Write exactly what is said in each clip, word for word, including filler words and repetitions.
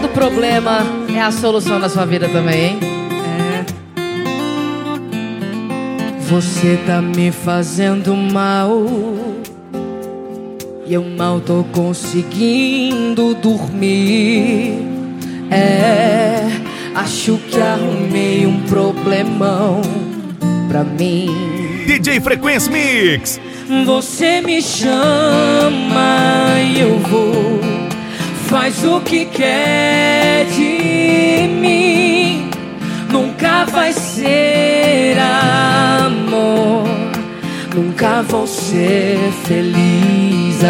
Todo problema é a solução na sua vida também, hein? É. Você tá me fazendo mal e eu mal tô conseguindo dormir. É, acho que arrumei um problemão pra mim. D J Frequência Mix. Você me chama e eu vou, faz o que quer de mim. Nunca vai ser amor, nunca vou ser feliz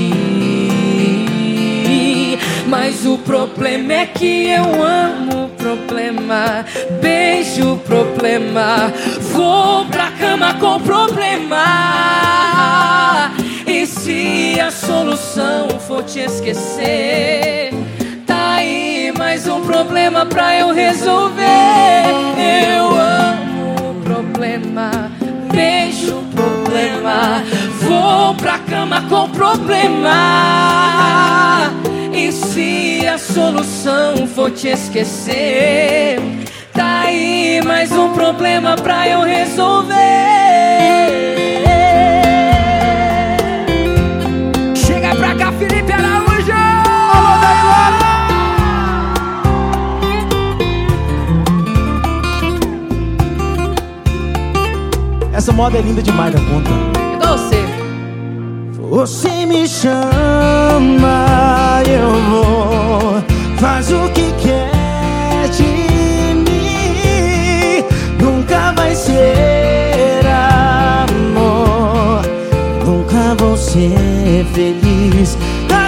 assim. Mas o problema é que eu amo o problema. Beijo o problema, vou pra cama com o problema. E se a solução for te esquecer, tá aí mais um problema pra eu resolver. Eu amo o problema, beijo o problema, vou pra cama com o problema. E se a solução for te esquecer, tá aí mais um problema pra eu resolver. Chega pra cá, Felipe Araújo! Alô, Dailora! Essa moda é linda demais da conta. E você? Você me chama, eu vou, faz o que quer de mim. Nunca vai ser amor, nunca vou ser feliz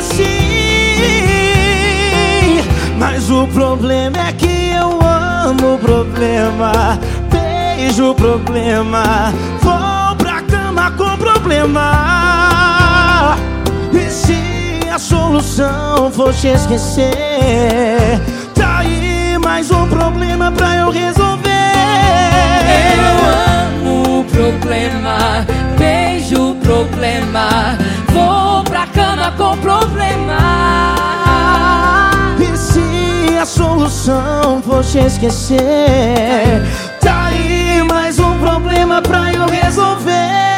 assim. Mas o problema é que eu amo o problema, beijo o problema, vou pra cama com o problema. E se a solução for te esquecer, tá aí mais um problema pra eu resolver. Eu amo o problema, beijo o problema, vou pra cama com o problema. E se a solução for te esquecer, tá aí mais um problema pra eu resolver.